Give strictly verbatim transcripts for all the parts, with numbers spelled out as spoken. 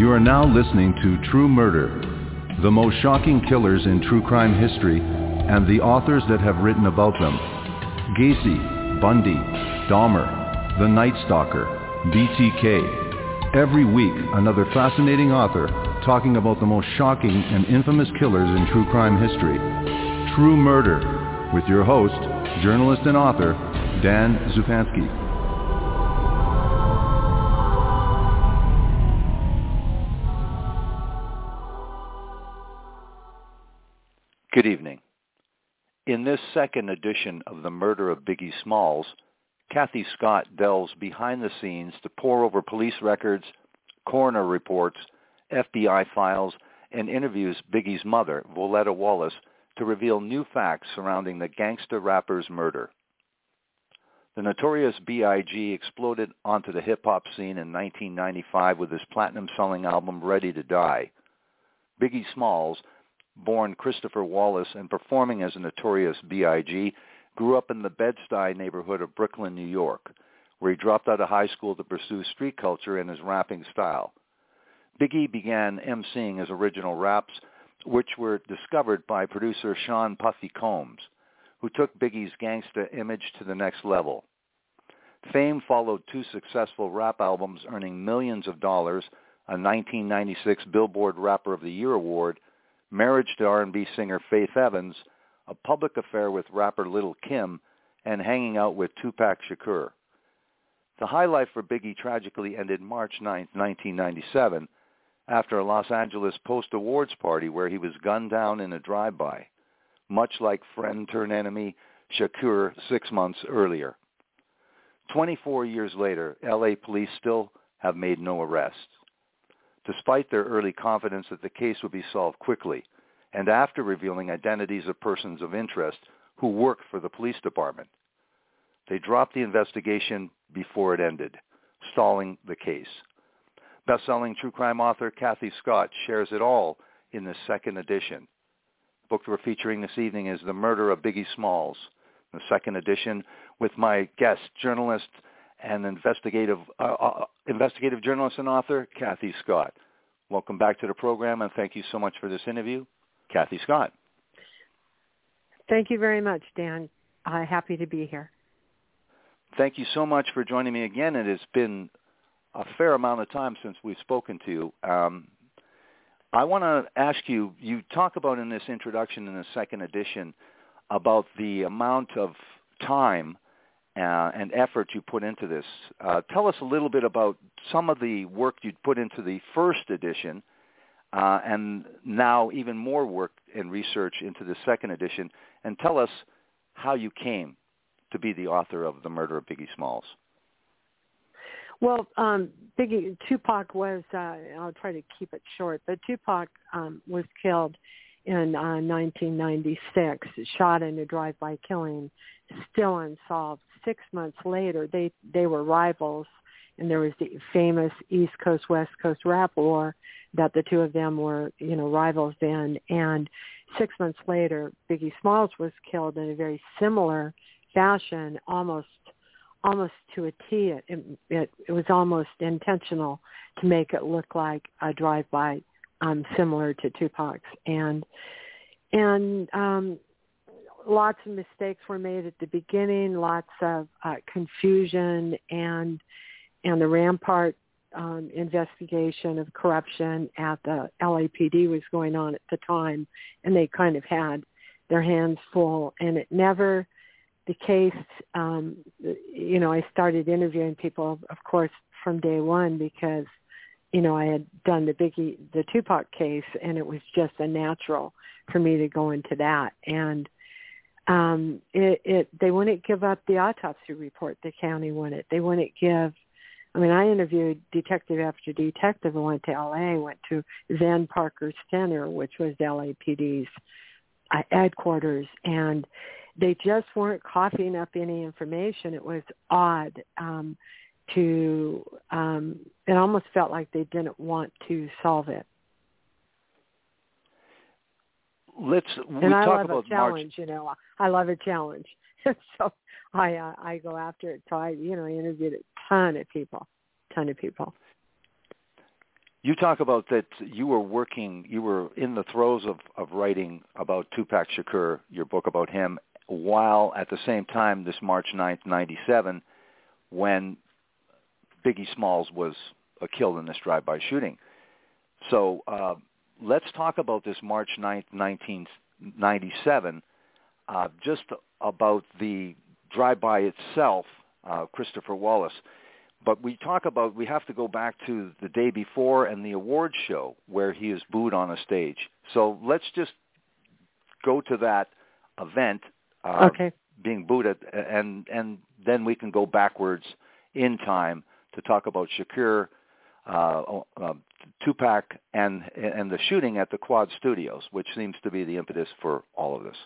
You are now listening to True Murder, the most shocking killers in true crime history and the authors that have written about them. Gacy, Bundy, Dahmer, The Night Stalker, B T K. Every week, another fascinating author talking about the most shocking and infamous killers in true crime history. True Murder, with your host, journalist and author, Dan Zupansky. Good evening. In this second edition of The Murder of Biggie Smalls, Kathy Scott delves behind the scenes to pore over police records, coroner reports, F B I files, and interviews Biggie's mother, Voletta Wallace, to reveal new facts surrounding the gangster rapper's murder. The notorious B I G exploded onto the hip-hop scene in nineteen ninety-five with his platinum-selling album Ready to Die. Biggie Smalls, born Christopher Wallace and performing as a notorious B I G, grew up in the Bed-Stuy neighborhood of Brooklyn, New York, where he dropped out of high school to pursue street culture and his rapping style. Biggie began emceeing his original raps, which were discovered by producer Sean Puffy Combs, who took Biggie's gangsta image to the next level. Fame followed two successful rap albums earning millions of dollars, a nineteen ninety-six Billboard Rapper of the Year award, marriage to R and B singer Faith Evans, a public affair with rapper Lil' Kim, and hanging out with Tupac Shakur. The high life for Biggie tragically ended March ninth, nineteen ninety-seven, after a Los Angeles post-awards party where he was gunned down in a drive-by, much like friend-turned-enemy Shakur six months earlier. Twenty-four years later, L A police still have made no arrests, despite their early confidence that the case would be solved quickly, and after revealing identities of persons of interest who worked for the police department. They dropped the investigation before it ended, stalling the case. Best-selling true crime author Kathy Scott shares it all in this second edition. The book we're featuring this evening is The Murder of Biggie Smalls, the second edition, with my guest, journalist and investigative uh, uh, investigative journalist and author, Kathy Scott. Welcome back to the program, and thank you so much for this interview, Kathy Scott. Thank you very much, Dan. I'm happy to be here. Thank you so much for joining me again. It has been a fair amount of time since we've spoken to you. Um, I want to ask you, you talk about in this introduction in the second edition about the amount of time Uh, and effort you put into this. Uh, tell us a little bit about some of the work you put into the first edition, uh, and now even more work and research into the second edition, and tell us how you came to be the author of The Murder of Biggie Smalls. Well, um, Biggie, Tupac was, uh, I'll try to keep it short, but Tupac um, was killed in uh, nineteen ninety-six, shot in a drive-by killing, still unsolved. Six months later, they, they were rivals, and there was the famous East Coast, West Coast rap war that the two of them were, you know, rivals in. And six months later, Biggie Smalls was killed in a very similar fashion, almost almost to a T. It, it, it was almost intentional to make it look like a drive-by um, similar to Tupac's. And, and um lots of mistakes were made at the beginning, lots of uh, confusion, and and the Rampart um, investigation of corruption at the L A P D was going on at the time, and they kind of had their hands full. And it never, the case, um, you know, I started interviewing people, of course, from day one because, you know, I had done the Biggie, the Tupac case, and it was just a natural for me to go into that. And Um, it, it, they wouldn't give up the autopsy report. The county wouldn't. They wouldn't give. I mean, I interviewed detective after detective. I went to L A. Went to Zen Parker Center, which was L A P D's uh, headquarters, and they just weren't coughing up any information. It was odd. Um, to um, it almost felt like they didn't want to solve it. Let's. We and I talk love about a challenge. March. You know, I love a challenge, so I uh, I go after it. So I, you know, I interviewed a ton of people, ton of people. You talk about that you were working, you were in the throes of, of writing about Tupac Shakur, your book about him, while at the same time, this March ninth, ninety-seven, when Biggie Smalls was uh, killed in this drive-by shooting. So uh, let's talk about this March ninth, nineteen ninety-seven, uh, just about the drive-by itself, uh, Christopher Wallace. But we talk about, we have to go back to the day before and the award show where he is booed on a stage. So let's just go to that event, uh, okay. being booed at, and, and then we can go backwards in time to talk about Shakur, uh, uh, Tupac, and, and the shooting at the Quad Studios, which seems to be the impetus for all of this.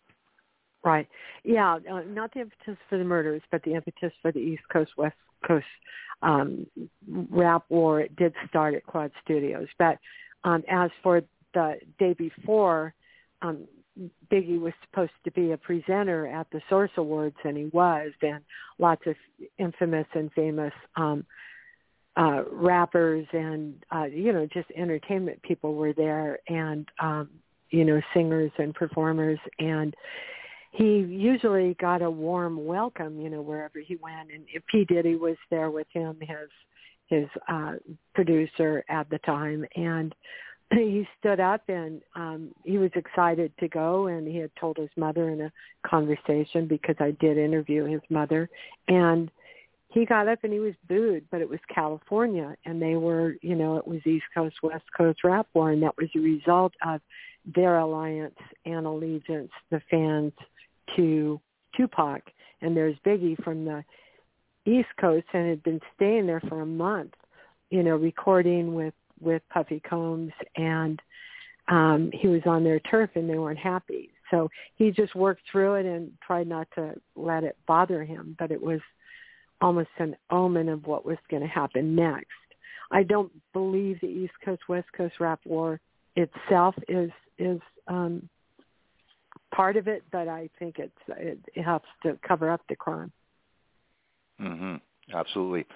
Right. Yeah, uh, not the impetus for the murders, but the impetus for the East Coast, West Coast um, rap war. It did start at Quad Studios. But um, as for the day before, um, Biggie was supposed to be a presenter at the Source Awards, and he was, and lots of infamous and famous um, uh, rappers and, uh, you know, just entertainment people were there, and, um, you know, singers and performers, and he usually got a warm welcome, you know, wherever he went. And P. Diddy was there with him, his his uh, producer at the time. And he stood up and um, he was excited to go. And he had told his mother in a conversation, because I did interview his mother. And he got up and he was booed, but it was California. And they were, you know, it was East Coast, West Coast rap war. And that was a result of their alliance and allegiance, the fans, to Tupac. And there's Biggie from the East Coast and had been staying there for a month, you know, recording with, with Puffy Combs, and um, he was on their turf and they weren't happy. So he just worked through it and tried not to let it bother him, but it was almost an omen of what was going to happen next. I don't believe the East Coast, West Coast rap war itself is, is, um, part of it, but I think it's it, it helps to cover up the crime. Mm-hmm. Absolutely.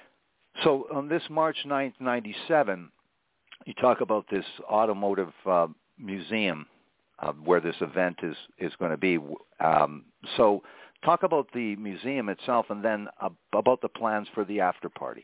So on this March ninth, ninety-seven, you talk about this automotive uh, museum uh, where this event is, is going to be. Um, so talk about the museum itself, and then uh, about the plans for the after party.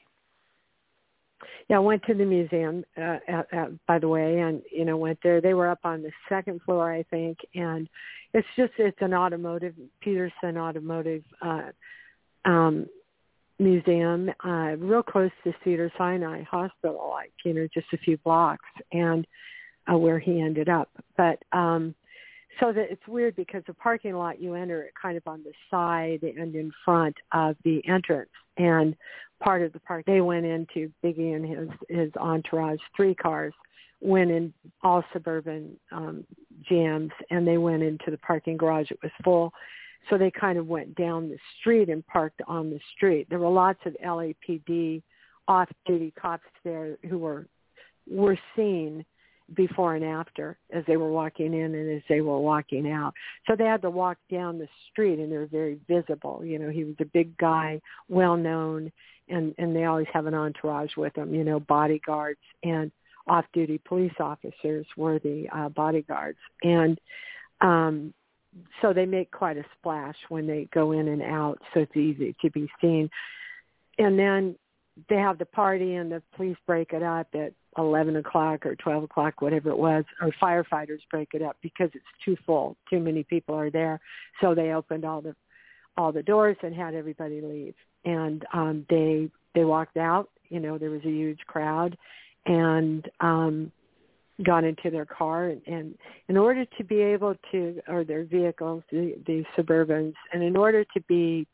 Yeah, I went to the museum, uh, at, at, by the way, and, you know, went there. They were up on the second floor, I think, and it's just, it's an automotive, Peterson Automotive uh, um, Museum, uh, real close to Cedars-Sinai Hospital, like, you know, just a few blocks, and uh, where he ended up. But um, so that it's weird because the parking lot, you enter it kind of on the side and in front of the entrance, and part of the park, they went into, Biggie and his, his entourage, three cars, went in, all suburban um, G Ms, and they went into the parking garage. It was full. So they kind of went down the street and parked on the street. There were lots of L A P D off-duty cops there who were were seen before and after as they were walking in and as they were walking out. So they had to walk down the street, and they were very visible. You know, he was a big guy, well-known, and, and they always have an entourage with them, you know, bodyguards, and off-duty police officers were the uh, bodyguards. And um, so they make quite a splash when they go in and out, so it's easy to be seen. And then they have the party, and the police break it up at eleven o'clock or twelve o'clock, whatever it was, or firefighters break it up because it's too full. Too many people are there. So they opened all the all the doors and had everybody leave. And um, they they walked out. You know, there was a huge crowd, and um, got into their car. And, and in order to be able to, or their vehicles, the, the Suburbans, and in order to be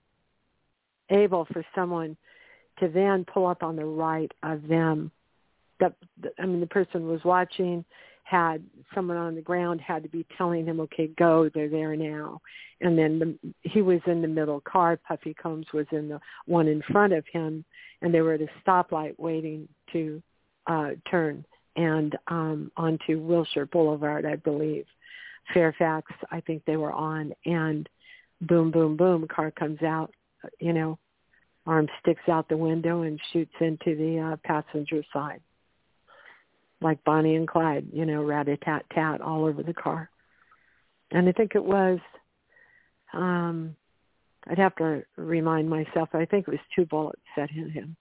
able for someone to then pull up on the right of them, the, the, I mean, the person was watching, had someone on the ground had to be telling him, okay, go, they're there now. And then the, he was in the middle car. Puffy Combs was in the one in front of him, and they were at a stoplight waiting to uh, turn and um, onto Wilshire Boulevard, I believe. Fairfax, I think they were on, and boom, boom, boom, car comes out, you know, arm sticks out the window and shoots into the uh, passenger side. like Bonnie and Clyde, you know, rat-a-tat-tat all over the car. And I think it was, um, I'd have to remind myself, I think it was two bullets that hit him.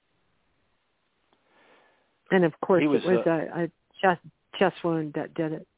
And, of course, was, it was uh, a, a chest, chest wound that did it.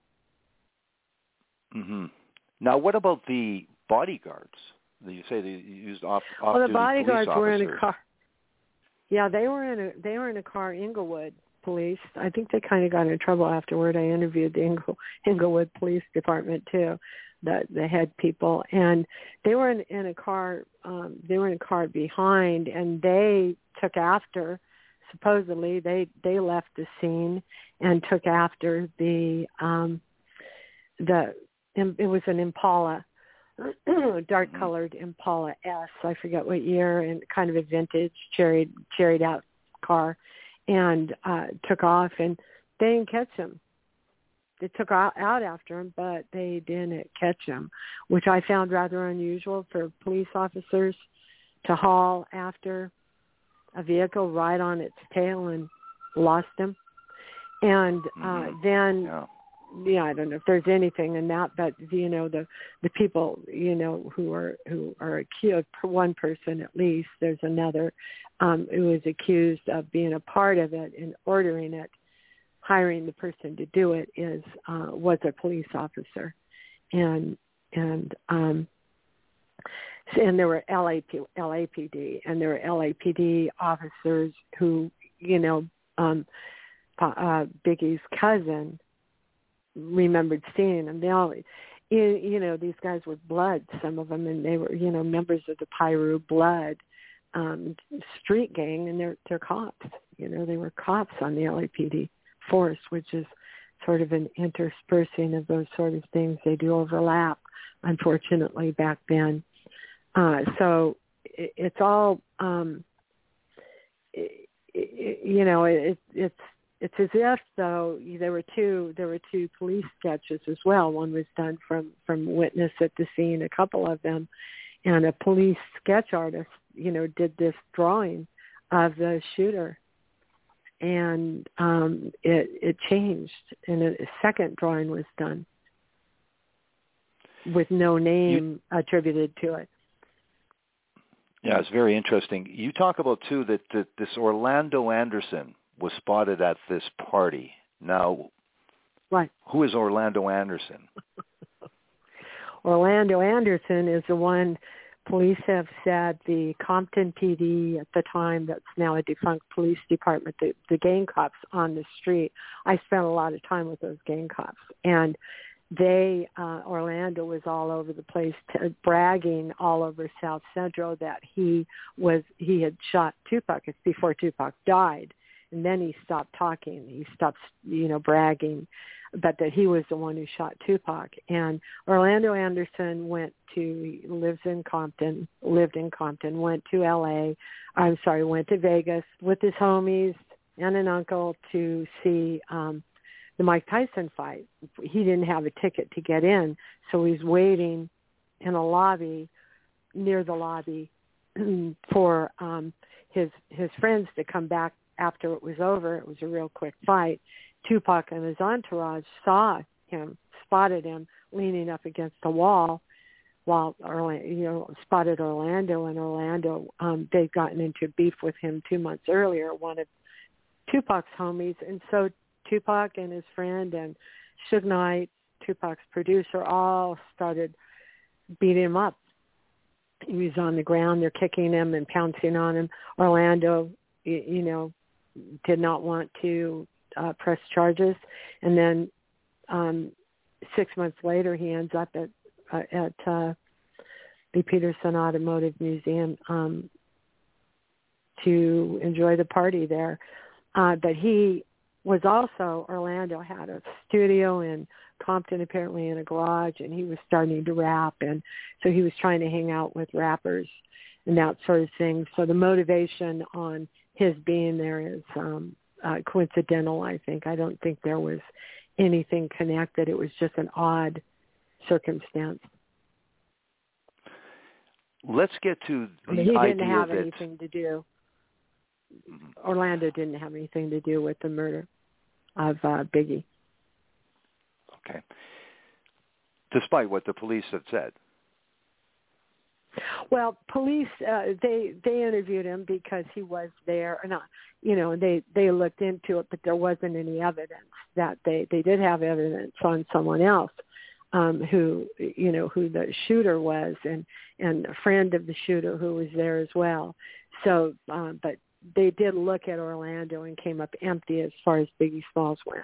Mm-hmm. Now, what about the bodyguards? You say they used off, off-duty well, the bodyguards police were in officers. a car. Yeah, they were in a they were in a car. Inglewood police. I think they kind of got in trouble afterward. I interviewed the Ingle, Inglewood Police Department too, the the head people, and they were in, in a car. Um, they were in a car behind, and they took after. Supposedly, they they left the scene and took after the um, the. It was an Impala. Dark colored Impala S, I forget what year, and kind of a vintage cherried cherried out car, and uh, took off, and they didn't catch him. They took out, out after him, but they didn't catch him, which I found rather unusual for police officers to haul after a vehicle right on its tail and lost him. And uh, Mm-hmm. then. Yeah. Yeah, I don't know if there's anything in that, but you know, the the people, you know, who are who are accused, one person at least, there's another um, who is accused of being a part of it and ordering it, hiring the person to do it is uh, was a police officer, and and um, and there were L A P, L A P D, and there were L A P D officers who, you know, um, uh, Biggie's cousin remembered seeing them. They all, you, you know, these guys were Bloods, some of them, and they were, you know, members of the Piru Blood um, street gang, and they're they're cops. You know, they were cops on the L A P D force, which is sort of an interspersing of those sort of things. They do overlap, unfortunately, back then. Uh, so it, it's all, um, it, it, you know, it, it's. It's as if, though, there were two there were two police sketches as well. One was done from, from witness at the scene, a couple of them, and a police sketch artist, you know, did this drawing of the shooter, and um, it it changed, and a, a second drawing was done with no name you, attributed to it. Yeah, it's very interesting. You talk about too that, that this Orlando Anderson was spotted at this party. Now, right. Who is Orlando Anderson? Orlando Anderson is the one police have said the Compton P D at the time, that's now a defunct police department, the, the gang cops on the street. I spent a lot of time with those gang cops, and they, uh, Orlando was all over the place, t- bragging all over South Central that he was, he had shot Tupac. It's before Tupac died. And then he stopped talking. He stopped, you know, bragging, but that he was the one who shot Tupac. And Orlando Anderson went to, he lives in Compton, lived in Compton, went to L A, I'm sorry, went to Vegas with his homies and an uncle to see um, the Mike Tyson fight. He didn't have a ticket to get in, so he's waiting in a lobby, near the lobby, for um, his his friends to come back after it was over. It was a real quick fight. Tupac and his entourage saw him, spotted him leaning up against the wall while, Orlando, you know, spotted Orlando, and Orlando, um, they'd gotten into beef with him two months earlier, one of Tupac's homies. And so Tupac and his friend and Suge Knight, Tupac's producer, all started beating him up. He was on the ground. They're kicking him and pouncing on him. Orlando, you, you know, did not want to uh, press charges, and then um, six months later, he ends up at uh, at uh, the Peterson Automotive Museum um, to enjoy the party there. Uh, but he was also, Orlando had a studio in Compton, apparently in a garage, and he was starting to rap, and so he was trying to hang out with rappers and that sort of thing. So the motivation on his being there is um, uh, coincidental, I think. I don't think there was anything connected. It was just an odd circumstance. Let's get to the I mean, he idea didn't have that anything to do. Orlando didn't have anything to do with the murder. of uh, Biggie. Okay. Despite what the police had said. Well, police uh, they they interviewed him because he was there, or not, you know, and they they looked into it, but there wasn't any evidence that they they did have evidence on someone else um, who you know who the shooter was, and and a friend of the shooter who was there as well. So, um, but they did look at Orlando and came up empty as far as Biggie Smalls went.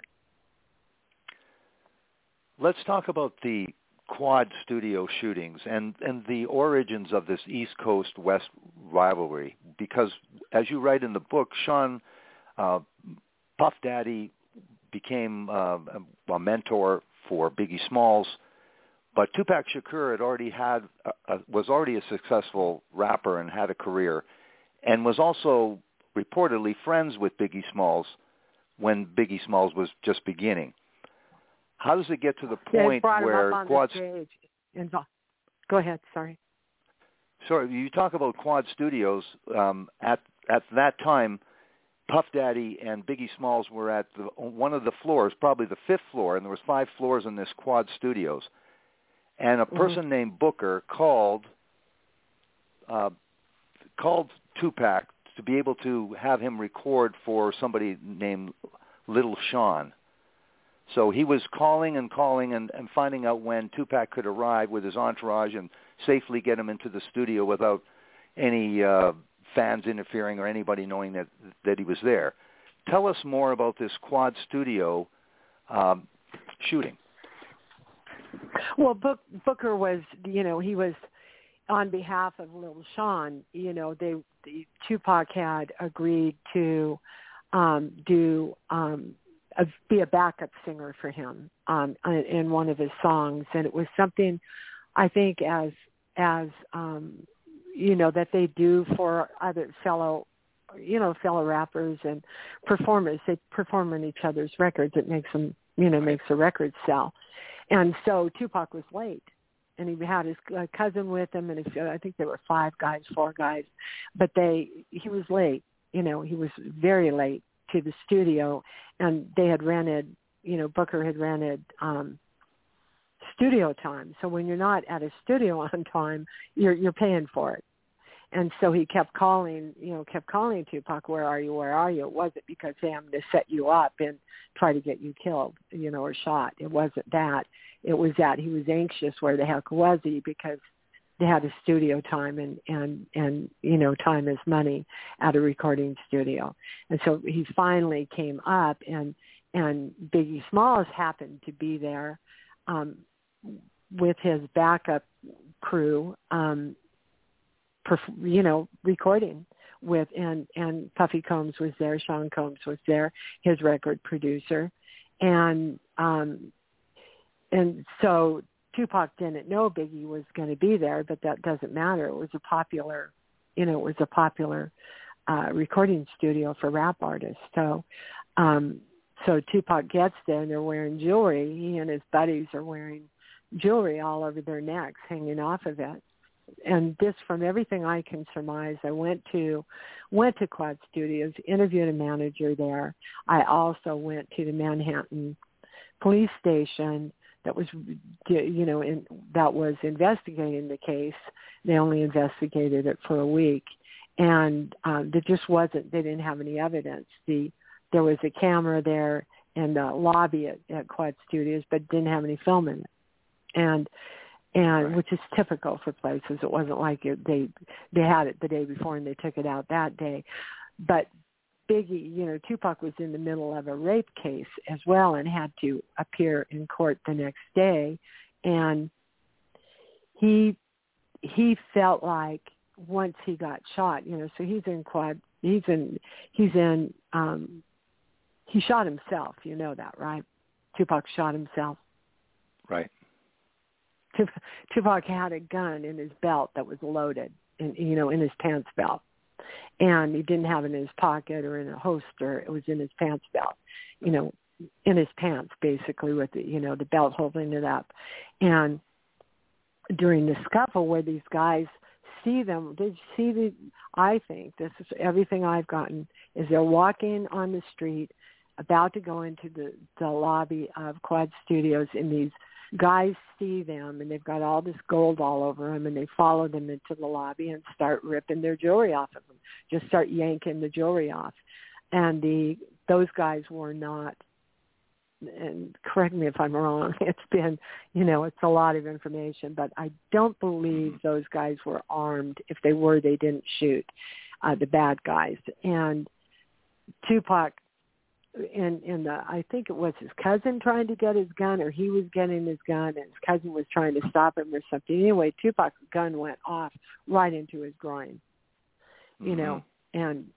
Let's talk about the Quad Studio shootings and, and the origins of this East Coast West rivalry, because as you write in the book, Sean uh, Puff Daddy became uh, a mentor for Biggie Smalls, but Tupac Shakur had already had a, a, was already a successful rapper and had a career, and was also reportedly friends with Biggie Smalls when Biggie Smalls was just beginning. How does it get to the point yeah, where Quad? Go ahead. Sorry. Sorry, you talk about Quad Studios. Um, at at that time, Puff Daddy and Biggie Smalls were at the, one of the floors, probably the fifth floor, and there was five floors in this Quad Studios. And a person mm-hmm. named Booker called uh, called Tupac to be able to have him record for somebody named Little Sean. So he was calling and calling and, and finding out when Tupac could arrive with his entourage and safely get him into the studio without any uh, fans interfering or anybody knowing that that he was there. Tell us more about this Quad Studio um, shooting. Well, Book, Booker was, you know, he was on behalf of Little Sean. You know, they the, Tupac had agreed to um, do. Um, Uh, be a backup singer for him um, in one of his songs, and it was something I think as as um, you know that they do for other fellow you know fellow rappers and performers. They perform on each other's records. It makes them you know makes the record sell. And so Tupac was late, and he had his uh, cousin with him, and his, uh, I think there were five guys, four guys, but they he was late. You know, he was very late to the studio, and they had rented, you know, Booker had rented um, studio time. So when you're not at a studio on time, you're you're paying for it. And so he kept calling, you know, kept calling Tupac, where are you, where are you? It wasn't because, hey, I'm going to set you up and try to get you killed, you know, or shot. It wasn't that. It was that he was anxious where the heck was he, because they had a studio time, and, and, and, you know, time is money at a recording studio. And so he finally came up, and, and Biggie Smalls happened to be there um, with his backup crew, um, perf- you know, recording with, and, and Puffy Combs was there, Sean Combs was there, his record producer. And, um, and so Tupac didn't know Biggie was going to be there, but that doesn't matter. It was a popular, you know, it was a popular uh, recording studio for rap artists. So, um, so Tupac gets there, and they're wearing jewelry. He and his buddies are wearing jewelry all over their necks, hanging off of it. And this, from everything I can surmise, I went to went to Quad Studios, interviewed a manager there. I also went to the Manhattan police station that was, you know, in, that was investigating the case. They only investigated it for a week, and um, there just wasn't. They didn't have any evidence. The there was a camera there in the lobby at, at Quad Studios, but didn't have any film in it, and and right. which is typical for places. It wasn't like it, they they had it the day before and they took it out that day, but Biggie, you know, Tupac was in the middle of a rape case as well and had to appear in court the next day. And he he felt like once he got shot, you know, so he's in quad, he's in, he's in, um, he shot himself, you know that, right? Tupac shot himself. Right. Tupac had a gun in his belt that was loaded, in, you know, in his pants belt. And he didn't have it in his pocket or in a holster. It was in his pants belt, you know, in his pants, basically, with the, you know, the belt holding it up. And during the scuffle where these guys see them, they see the, I think, this is everything I've gotten, is they're walking on the street about to go into the, the lobby of Quad Studios, and these guys see them, and they've got all this gold all over them, and they follow them into the lobby and start ripping their jewelry off of them, just start yanking the jewelry off. And the those guys were not, and correct me if I'm wrong, it's been, you know, it's a lot of information, but I don't believe those guys were armed. If they were, they didn't shoot, uh, the bad guys. And Tupac, in, in the, I think it was his cousin trying to get his gun, or he was getting his gun, and his cousin was trying to stop him or something. Anyway, Tupac's gun went off right into his groin, you mm-hmm. know, and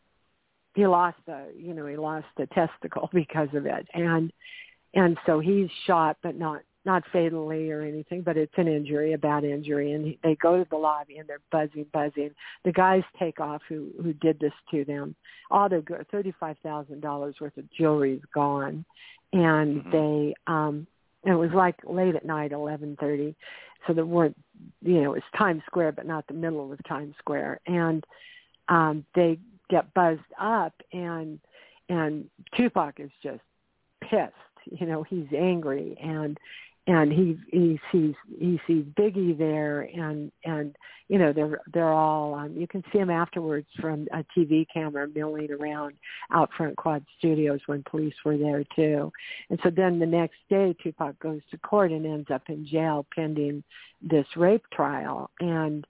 he lost a, you know, he lost a testicle because of it. And, and so he's shot, but not, not fatally or anything, but it's an injury, a bad injury. And he, they go to the lobby and they're buzzing, buzzing. The guys take off who, who did this to them. All their thirty-five thousand dollars worth of jewelry is gone. And mm-hmm. they, um, it was like late at night, eleven thirty. So there weren't, you know, it's Times Square, but not the middle of Times Square. And, um, they get buzzed up, and and Tupac is just pissed. You know, he's angry, and and he he sees he sees Biggie there, and and you know they're they're all um, you can see him afterwards from a T V camera milling around out front Quad Studios when police were there too. And so then the next day, Tupac goes to court and ends up in jail pending this rape trial, and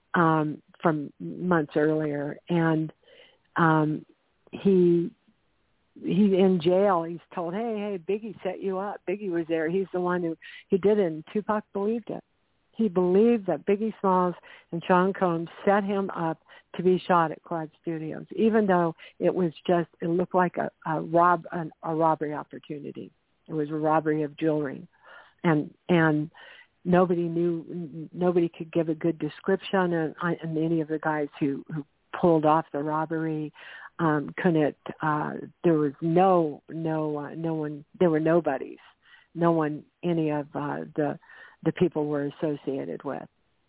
um, from months earlier, and Um, he he's in jail. He's told, hey, hey, Biggie set you up. Biggie was there. He's the one who, who did it, and Tupac believed it. He believed that Biggie Smalls and Sean Combs set him up to be shot at Quad Studios, even though it was just, it looked like a, a, rob, an, a robbery opportunity. It was a robbery of jewelry. And and nobody knew, nobody could give a good description, and, and any of the guys who, who pulled off the robbery um, couldn't. Uh, there was no, no, uh, no one. There were nobodies. No one. Any of uh, the the people were associated with.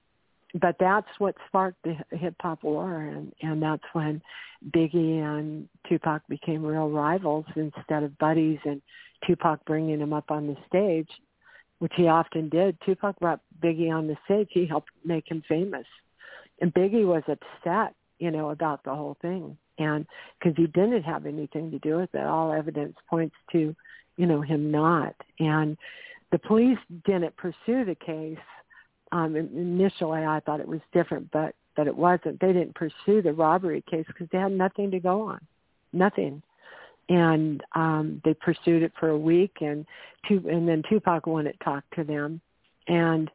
But that's what sparked the hip hop war, and and that's when Biggie and Tupac became real rivals instead of buddies. And Tupac bringing him up on the stage, which he often did. Tupac brought Biggie on the stage. He helped make him famous, and Biggie was upset, you know, about the whole thing. And because he didn't have anything to do with it. All evidence points to, you know, him not. And the police didn't pursue the case. Um, initially, I thought it was different, but, but it wasn't. They didn't pursue the robbery case because they had nothing to go on, nothing. And um, they pursued it for a week, and two, and then Tupac wouldn't talk to them. And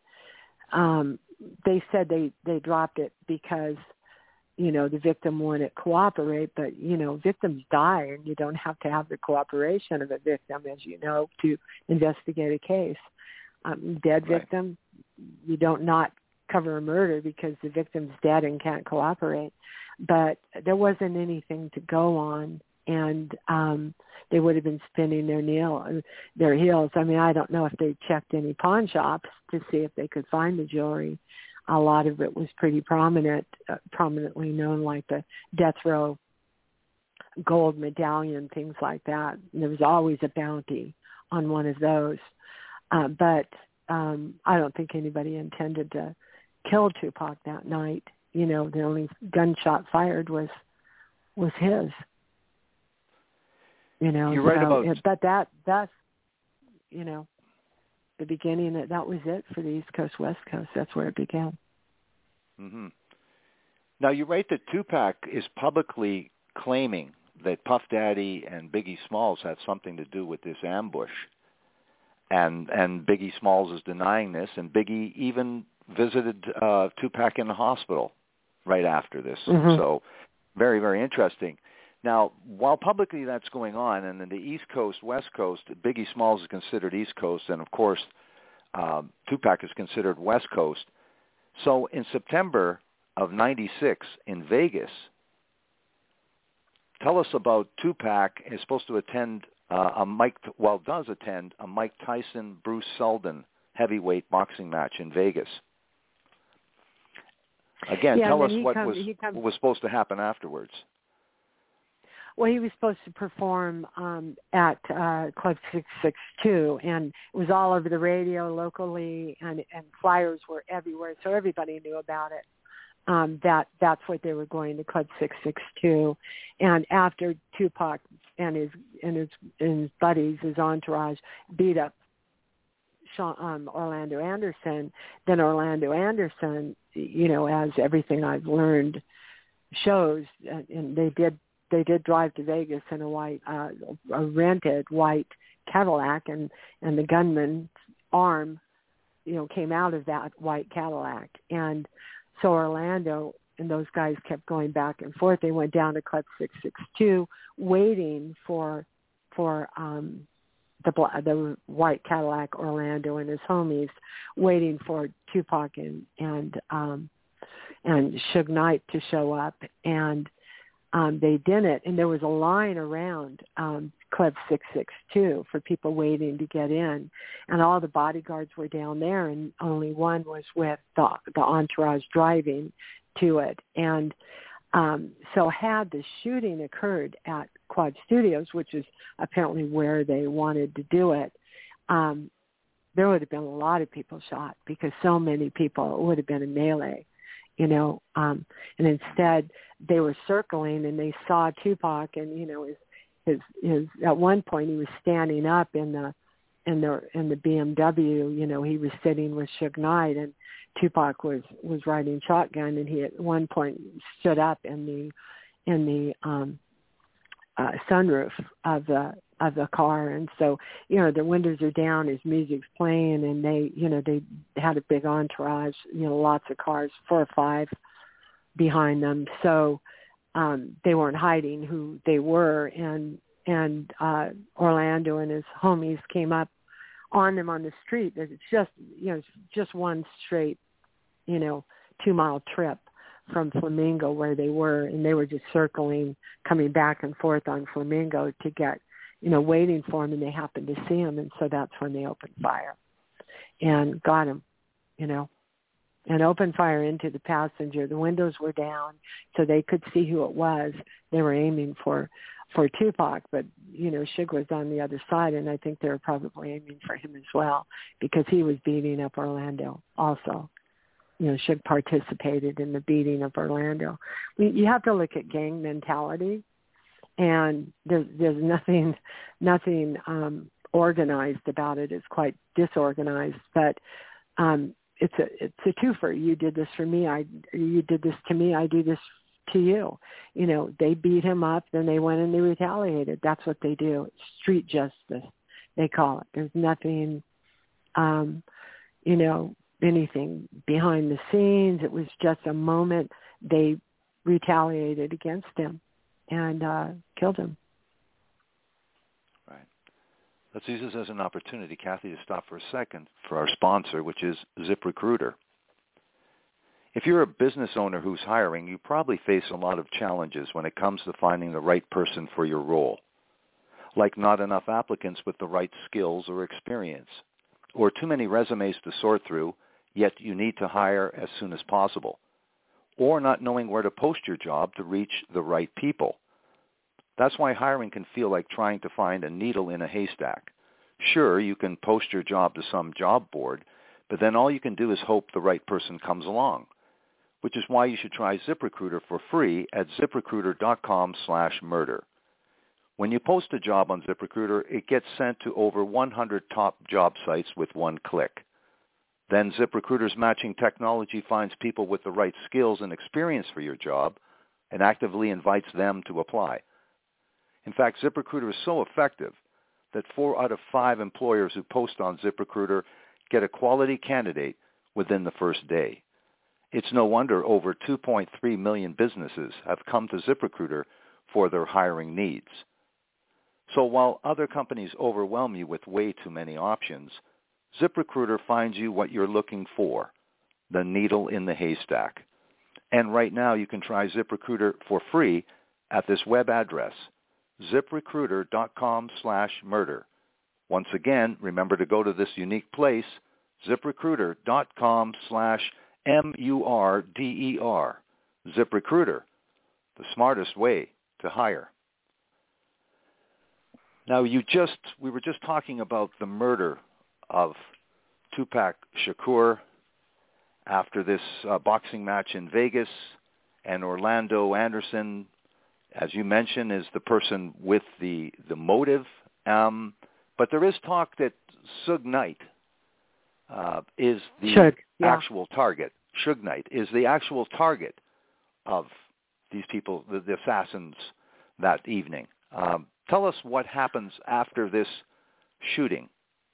um, they said they, they dropped it because, you know, the victim wouldn't cooperate, but, you know, victims die, and you don't have to have the cooperation of a victim, as you know, to investigate a case. Um, dead right. victim, you don't not cover a murder because the victim's dead and can't cooperate. But there wasn't anything to go on, and um, they would have been spinning their, nail, their heels. I mean, I don't know if they checked any pawn shops to see if they could find the jewelry. A lot of it was pretty prominent, uh, prominently known, like the death row gold medallion, things like that. And there was always a bounty on one of those. Uh, but um, I don't think anybody intended to kill Tupac that night. You know, the only gunshot fired was was his. You know, You're so, right about. It, but that that's you know. the beginning, that, that was it for the East Coast, West Coast. That's where it began. Mm-hmm. Now, you write that Tupac is publicly claiming that Puff Daddy and Biggie Smalls had something to do with this ambush. And and Biggie Smalls is denying this, and Biggie even visited uh, Tupac in the hospital right after this. Mm-hmm. So very, very interesting. Now, while publicly that's going on, and in the East Coast, West Coast, Biggie Smalls is considered East Coast, and of course, um, Tupac is considered West Coast. So in September of ninety-six in Vegas, tell us about Tupac is supposed to attend uh, a Mike, well, does attend a Mike Tyson, Bruce Seldon heavyweight boxing match in Vegas. Again, yeah, tell us what comes, was comes, what was supposed to happen afterwards. Well, he was supposed to perform um, at uh, Club six six two, and it was all over the radio locally, and, and flyers were everywhere, so everybody knew about it. Um, that that's what they were going to Club six six two, and after Tupac and his and his and his buddies, his entourage, beat up Sean, um, Orlando Anderson, then Orlando Anderson, you know, as everything I've learned shows, and they did they did drive to Vegas in a white, uh, a rented white Cadillac, and and the gunman's arm, you know, came out of that white Cadillac, and so Orlando and those guys kept going back and forth. They went down to Club six six two, waiting for for um, the the white Cadillac, Orlando and his homies, waiting for Tupac and and um, and Suge Knight to show up, and um, they didn't. And there was a line around um, Club six six two for people waiting to get in, and all the bodyguards were down there, and only one was with the, the entourage driving to it. And um, so had the shooting occurred at Quad Studios, which is apparently where they wanted to do it, um, there would have been a lot of people shot, because so many people, it would have been a melee, you know, um, and instead they were circling, and they saw Tupac, and, you know, his, his, his, at one point he was standing up in the, in the, in the B M W, you know, he was sitting with Suge Knight, and Tupac was, was riding shotgun, and he at one point stood up in the, in the, um, uh, sunroof of the, of the car. And so, you know, the windows are down, his music's playing, and they, you know, they had a big entourage, you know, lots of cars, four or five behind them. So um, they weren't hiding who they were. And, and uh, Orlando and his homies came up on them on the street. It's just, you know, it's just one straight, you know, two mile trip from Flamingo where they were, and they were just circling, coming back and forth on Flamingo to get, you know, waiting for him, and they happened to see him, and so that's when they opened fire and got him, you know, and opened fire into the passenger. The windows were down, so they could see who it was. They were aiming for, for Tupac, but, you know, Suge was on the other side, and I think they were probably aiming for him as well, because he was beating up Orlando also. You know, Suge participated in the beating of Orlando. We, you have to look at gang mentality. And there's, there's nothing, nothing um, organized about it. It's quite disorganized, but um, it's a, it's a twofer. You did this for me. I, you did this to me. I do this to you. You know, they beat him up, then they went and they retaliated. That's what they do. Street justice, they call it. There's nothing, um, you know, anything behind the scenes. It was just a moment. They retaliated against him and uh, killed him. Right. Let's use this as an opportunity, Kathy, to stop for a second for our sponsor, which is ZipRecruiter. If you're a business owner who's hiring, you probably face a lot of challenges when it comes to finding the right person for your role, like not enough applicants with the right skills or experience, or too many resumes to sort through, yet you need to hire as soon as possible, or not knowing where to post your job to reach the right people. That's why hiring can feel like trying to find a needle in a haystack. Sure, you can post your job to some job board, but then all you can do is hope the right person comes along, which is why you should try ZipRecruiter for free at ZipRecruiter.com slash murder. When you post a job on ZipRecruiter, it gets sent to over one hundred top job sites with one click. Then ZipRecruiter's matching technology finds people with the right skills and experience for your job and actively invites them to apply. In fact, ZipRecruiter is so effective that four out of five employers who post on ZipRecruiter get a quality candidate within the first day. It's no wonder over two point three million businesses have come to ZipRecruiter for their hiring needs. So while other companies overwhelm you with way too many options, ZipRecruiter finds you what you're looking for, the needle in the haystack. And right now you can try ZipRecruiter for free at this web address, ZipRecruiter.com slash murder. Once again, remember to go to this unique place, ZipRecruiter.com slash M-U-R-D-E-R. ZipRecruiter, the smartest way to hire. Now, you just we were just talking about the murder of Tupac Shakur after this uh, boxing match in Vegas, and Orlando Anderson, as you mentioned, is the person with the the motive. Um, but there is talk that Suge Knight uh, is the Suge, yeah. actual target. Suge Knight is the actual target of these people, the, the assassins, that evening. Um, tell us what happens after this shooting.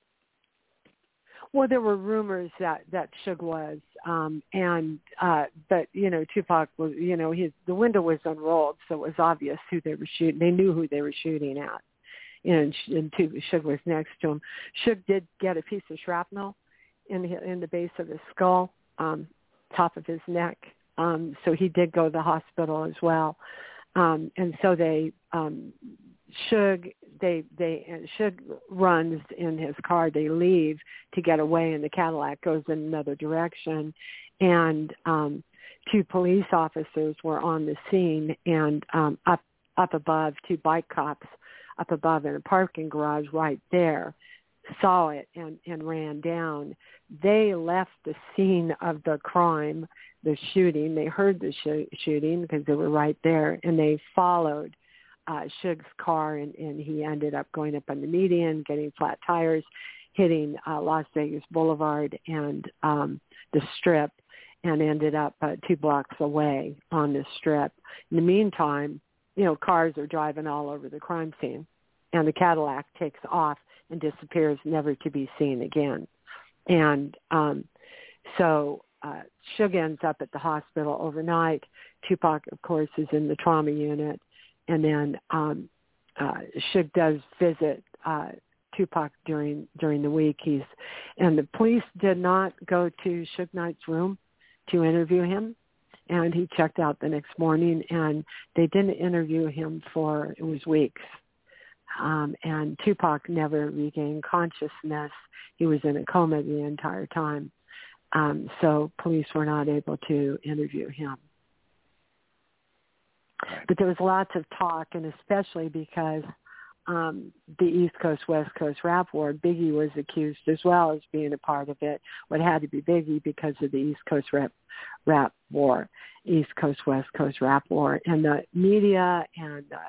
Well, there were rumors that that Suge was, um, and uh, but you know, Tupac was, you know, his the window was unrolled, so it was obvious who they were shooting. They knew who they were shooting at, you know, and, and Suge was next to him. Suge did get a piece of shrapnel in the, in the base of his skull, um, top of his neck, um, so he did go to the hospital as well, um, and so they. Um, Suge, they, they, Suge runs in his car. They leave to get away, and the Cadillac goes in another direction. And um, two police officers were on the scene, and um, up up above, two bike cops up above in a parking garage right there saw it and, and ran down. They left the scene of the crime, the shooting. They heard the sh- shooting because they were right there, and they followed Uh, Suge's car, and, and he ended up going up on the median, getting flat tires, hitting uh, Las Vegas Boulevard and um, the Strip, and ended up uh, two blocks away on the Strip. In the meantime, you know, cars are driving all over the crime scene, and the Cadillac takes off and disappears, never to be seen again. And um, so uh, Suge ends up at the hospital overnight. Tupac, of course, is in the trauma unit. And then um, uh, Suge does visit uh, Tupac during during the week. He's and the police did not go to Suge Knight's room to interview him, and he checked out the next morning. And they didn't interview him for it was weeks. Um, and Tupac never regained consciousness. He was in a coma the entire time. Um, so police were not able to interview him. But there was lots of talk, and especially because um, the East Coast, West Coast rap war, Biggie was accused as well as being a part of it. What had to be Biggie because of the East Coast rap, rap war, East Coast, West Coast rap war. And the media and the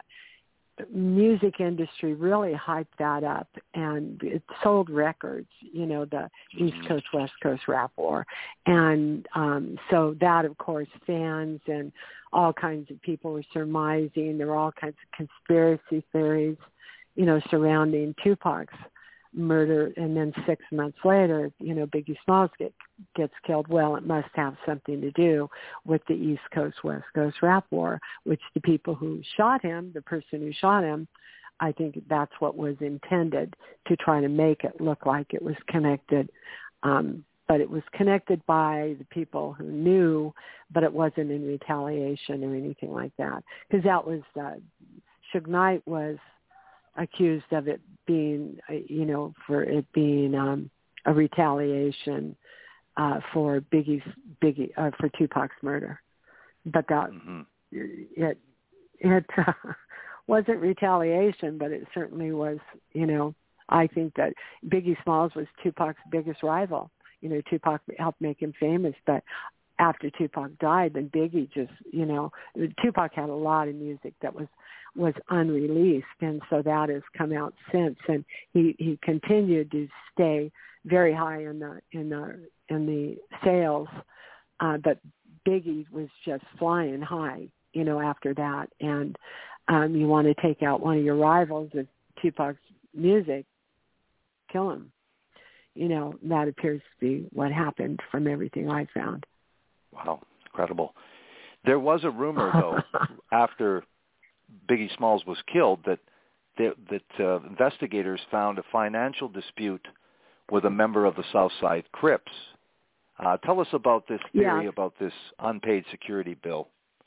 music industry really hyped that up, and it sold records, you know, the East Coast, West Coast rap war. And um, so that, of course, fans and all kinds of people were surmising. There were all kinds of conspiracy theories, you know, surrounding Tupac's murder. And then six months later, you know, Biggie Smalls get, gets killed. Well, it must have something to do with the East Coast, West Coast rap war, which the people who shot him, the person who shot him, I think that's what was intended, to try to make it look like it was connected. Um, but it was connected by the people who knew, but it wasn't in retaliation or anything like that. Because that was, uh, Suge Knight was accused of it being, uh, you know, for it being um, a retaliation uh, for Biggie's, Biggie, uh, for Tupac's murder. But that, mm-hmm. it, it uh, wasn't retaliation, but it certainly was, you know, I think that Biggie Smalls was Tupac's biggest rival. You know, Tupac helped make him famous, but after Tupac died, then Biggie just, you know, Tupac had a lot of music that was was unreleased, and so that has come out since. And he, he continued to stay very high in the in the in the sales, uh, but Biggie was just flying high, you know, after that. And um, you want to take out one of your rivals of Tupac's music, kill him. You know, that appears to be what happened from everything I found. Wow, incredible. There was a rumor, though, after Biggie Smalls was killed, that that, that uh, investigators found a financial dispute with a member of the Southside Crips. Uh, tell us about this theory, yeah. about this unpaid security bill.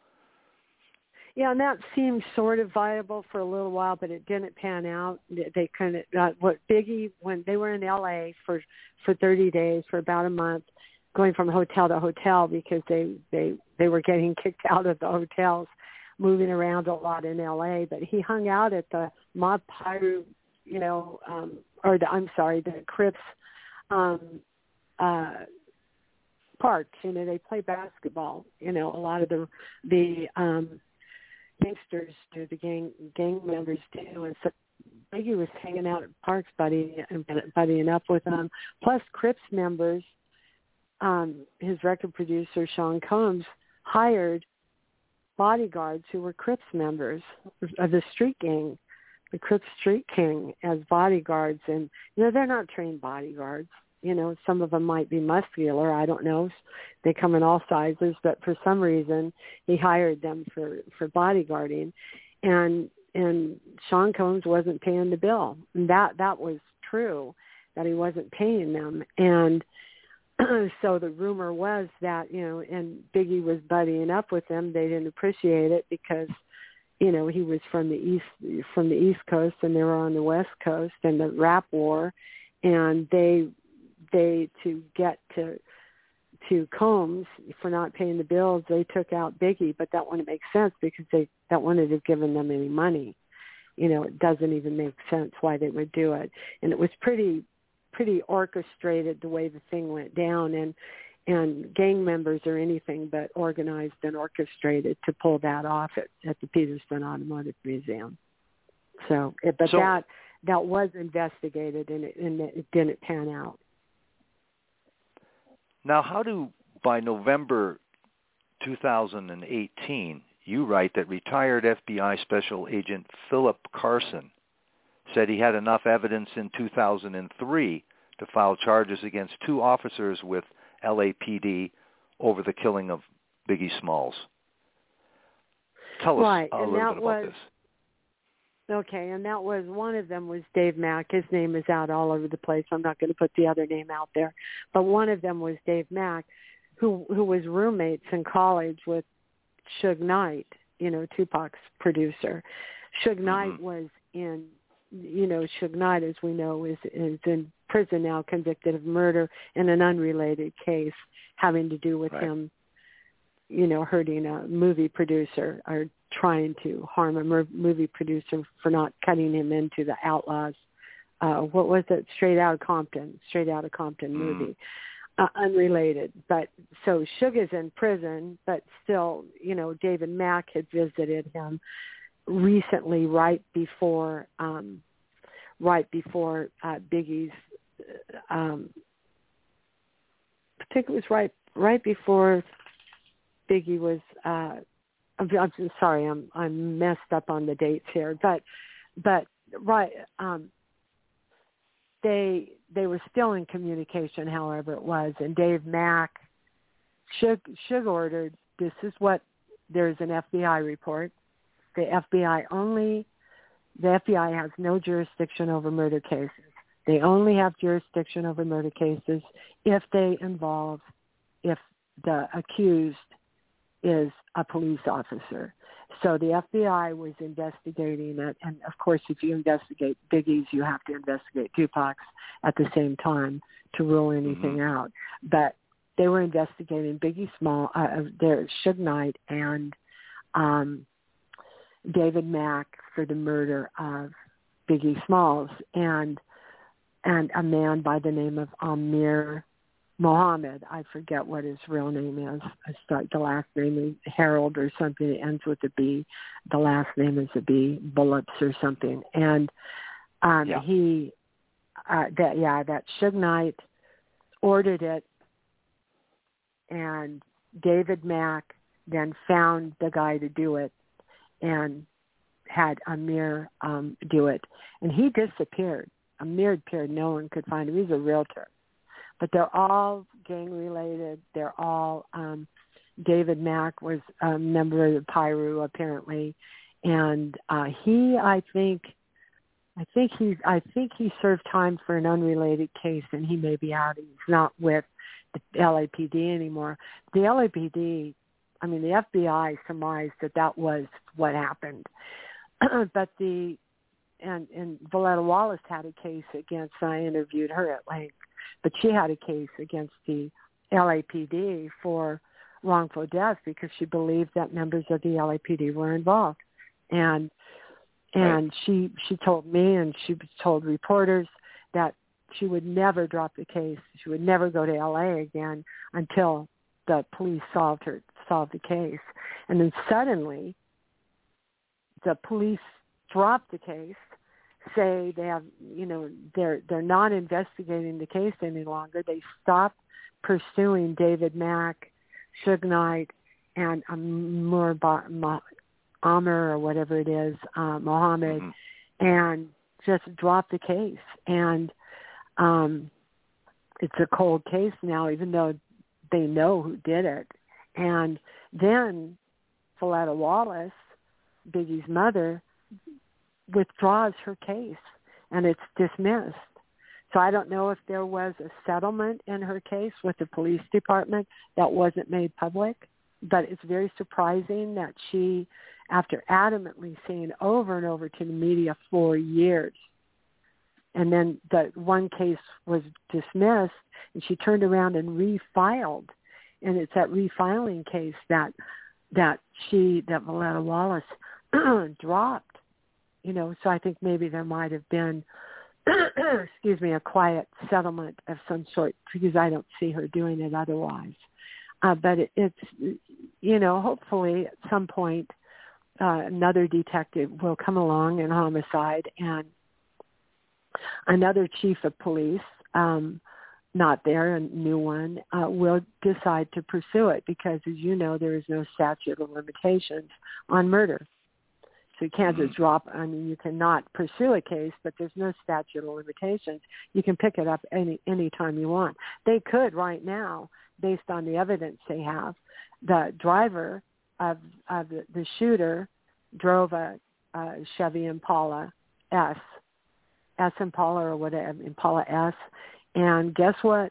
Yeah, and that seemed sort of viable for a little while, but it didn't pan out. They kind of uh, what Biggie when they were in L A for for thirty days, for about a month, going from hotel to hotel because they they they were getting kicked out of the hotels, moving around a lot in L A. But he hung out at the Mod Piru you know, um, or the, I'm sorry, the Crips um, uh, parks. You know, they play basketball. You know, a lot of the the um, gangsters do, the gang gang members do, and so Biggie was hanging out at parks, buddy, and buddying up with them. Plus, Crips members, um, his record producer Sean Combs hired bodyguards who were Crips members of the street gang, the Crips Street King, as bodyguards. And, you know, they're not trained bodyguards. You know, some of them might be muscular. I don't know. They come in all sizes, but for some reason he hired them for, for bodyguarding. And and Sean Combs wasn't paying the bill. And that, that was true, that he wasn't paying them. And so the rumor was that, you know, and Biggie was buddying up with them. They didn't appreciate it because, you know, he was from the east from the East Coast and they were on the West Coast, and the rap war, and they they to get to to Combs for not paying the bills, they took out Biggie, but that wouldn't make sense because they that wouldn't have given them any money. You know, it doesn't even make sense why they would do it. And it was pretty pretty orchestrated the way the thing went down, and and gang members are anything but organized and orchestrated to pull that off at, at the Peterston Automotive Museum. So, it, but so, that that was investigated, and it, and it didn't pan out. Now, how do, by November two thousand eighteen, you write that retired F B I Special Agent Philip Carson said he had enough evidence in two thousand three to file charges against two officers with L A P D over the killing of Biggie Smalls. Tell right. us a and little that bit was, about this. Okay, and that was, one of them was Dave Mack. His name is out all over the place. I'm not going to put the other name out there. But one of them was Dave Mack, who who was roommates in college with Suge Knight, you know, Tupac's producer. Suge mm-hmm. Knight was in, you know, Suge Knight, as we know, is, is in prison now, convicted of murder in an unrelated case having to do with right. him, you know, hurting a movie producer or trying to harm a mer- movie producer for not cutting him into the Outlaws. Uh, what was it? Straight Outta Compton, Straight Outta Compton mm. movie. Uh, unrelated. But so Suge is in prison, but still, you know, David Mack had visited him recently, right before, um, right before uh, Biggie's. Um, I think it was right, right before Biggie was. Uh, I'm, I'm sorry, I'm I'm messed up on the dates here, but but right. Um, They they were still in communication, however it was, and Dave Mack should should ordered. This is what there's an F B I report. The F B I only the F B I has no jurisdiction over murder cases. They only have jurisdiction over murder cases if they involve if the accused is a police officer. So the F B I was investigating it, and of course, if you investigate Biggie's, you have to investigate Tupac's at the same time to rule anything mm-hmm. out. But they were investigating Biggie Small, uh, their Suge Knight, and um, David Mack for the murder of Biggie Smalls, and and a man by the name of Amir Mohammed. I forget what his real name is. I start the last name is Harold or something. It ends with a B. The last name is a B, Bullets or something. And um, yeah. he, uh, that yeah, that Suge Knight ordered it, and David Mack then found the guy to do it, and had Amir um, do it, and he disappeared. Amir appeared. No one could find him. He's a realtor. But they're all gang-related. They're all, um, David Mack was a member of the Pyru, apparently. And uh, he, I think, I think he's, I think he served time for an unrelated case, and he may be out. He's not with the L A P D anymore. The L A P D, I mean, the F B I surmised that that was what happened. But the, and, and Valletta Wallace had a case against, I interviewed her at length, but she had a case against the L A P D for wrongful death because she believed that members of the L A P D were involved. And And right. she she told me, and she told reporters that she would never drop the case. She would never go to L A again until the police solved her solved the case. And then suddenly, the police dropped the case, say they have, you know, they're they're not investigating the case any longer. They stopped pursuing David Mack, Suge Knight, and Amur Amr or whatever it is, uh, Mohammed, mm-hmm. and just dropped the case. And um, it's a cold case now, even though they know who did it. And then Voletta Wallace, Biggie's mother, withdraws her case, and it's dismissed. So I don't know if there was a settlement in her case with the police department that wasn't made public, but it's very surprising that she, after adamantly saying over and over to the media for years, and then the one case was dismissed, and she turned around and refiled, and it's that refiling case that that she, that Voletta Wallace dropped. You know, so I think maybe there might have been, excuse me, a quiet settlement of some sort, because I don't see her doing it otherwise. Uh, but it, it's, you know, hopefully at some point uh, another detective will come along in homicide, and another chief of police, um, not there, a new one, uh, will decide to pursue it, because, as you know, there is no statute of limitations on murder. So you can't just drop, I mean, you cannot pursue a case, but there's no statute of limitations. You can pick it up any any time you want. They could right now, based on the evidence they have. The driver of, of the, the shooter drove a, a Chevy Impala S, S Impala or whatever, Impala S. And guess what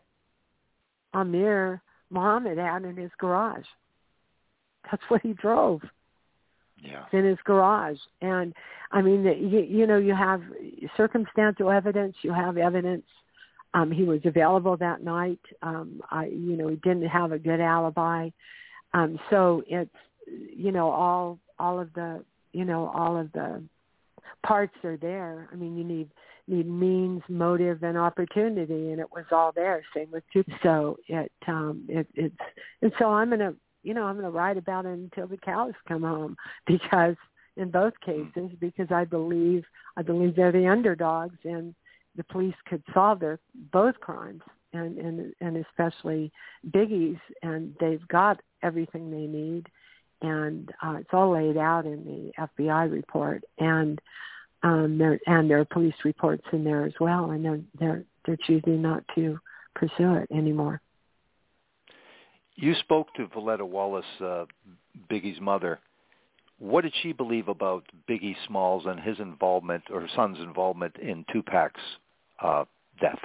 Amir Mohammed had in his garage? That's what he drove. Yeah. It's in his garage. And, I mean, you, you know, you have circumstantial evidence. You have evidence. Um, he was available that night. Um, I, you know, he didn't have a good alibi. Um, so it's, you know, all all of the, you know, all of the parts are there. I mean, you need need means, motive, and opportunity, and it was all there. Same with two. So it, um, it it's, and so I'm gonna, you know, I'm gonna write about it until the cows come home, because in both cases, because I believe I believe they're the underdogs, and the police could solve their both crimes, and and and especially Biggie's, and they've got everything they need, and uh, it's all laid out in the F B I report, and um, there and there are police reports in there as well, and they're they're they're choosing not to pursue it anymore. You spoke to Voletta Wallace, uh, Biggie's mother. What did she believe about Biggie Smalls and his involvement, or her son's involvement, in Tupac's uh, death?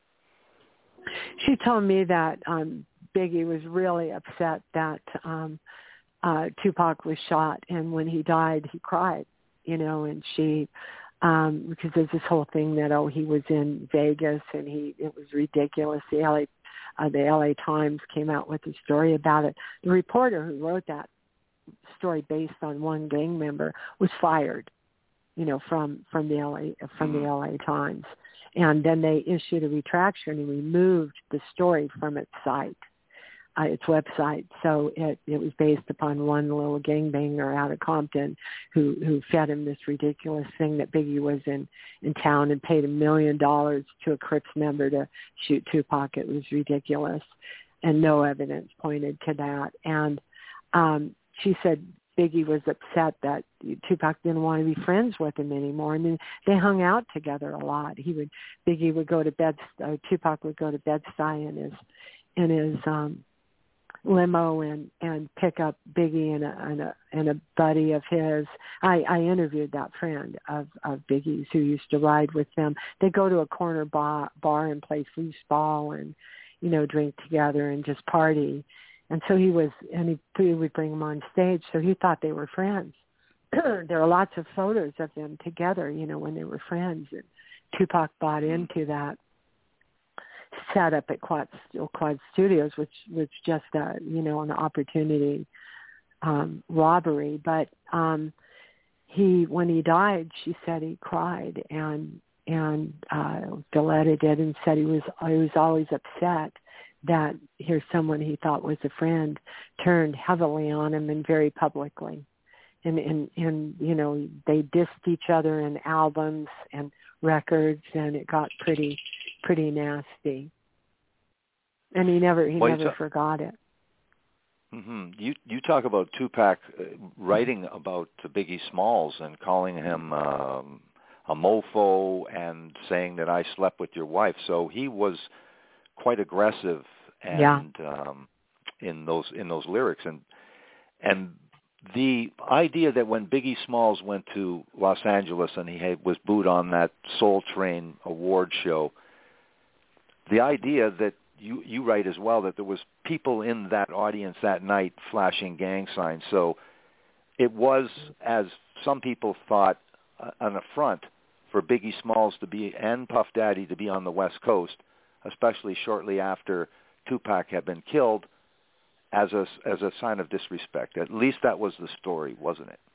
She told me that um, Biggie was really upset that um, uh, Tupac was shot, and when he died, he cried, you know, and she, um, because there's this whole thing that, oh, he was in Vegas, and he, it was ridiculous. The L A, uh, the L A Times came out with a story about it. The reporter who wrote that story based on one gang member was fired, you know, from, from the L A, from the L A Times. And then they issued a retraction and removed the story from its site, uh, its website. So it, it was based upon one little gangbanger out of Compton who, who fed him this ridiculous thing that Biggie was in, in town and paid a million dollars to a Crips member to shoot Tupac. It was ridiculous. And no evidence pointed to that. And um, she said Biggie was upset that Tupac didn't want to be friends with him anymore, and then they hung out together a lot. He would, Biggie would go to bed, uh, Tupac would go to Bed-Stuy in his, in his um, limo and and pick up Biggie and a and a, and a buddy of his. I, I interviewed that friend of of Biggie's who used to ride with them. They go to a corner bar bar and play foosball and, you know, drink together and just party. And so he was, and he, he would bring them on stage, so he thought they were friends. There are lots of photos of them together, you know, when they were friends. And Tupac bought into that setup at Quad, Quad Studios, which was just, a, you know, an opportunity um, robbery. But um, he, when he died, she said he cried, and and uh, Valletta did, and said he was he was always upset that here's someone he thought was a friend turned heavily on him and very publicly. And, and, and, you know, they dissed each other in albums and records, and it got pretty, pretty nasty. And he never, he well, never ta- forgot it. Mm-hmm. You you talk about Tupac uh, writing about Biggie Smalls and calling him um, a mofo and saying that I slept with your wife. So he was quite aggressive and yeah. um, in those in those lyrics, and and. The idea that when Biggie Smalls went to Los Angeles and he had, was booed on that Soul Train award show, the idea that you, you write as well that there was people in that audience that night flashing gang signs. So it was, as some people thought, uh, an affront for Biggie Smalls to be and Puff Daddy to be on the West Coast, especially shortly after Tupac had been killed, as a as a sign of disrespect. At least that was the story, wasn't it?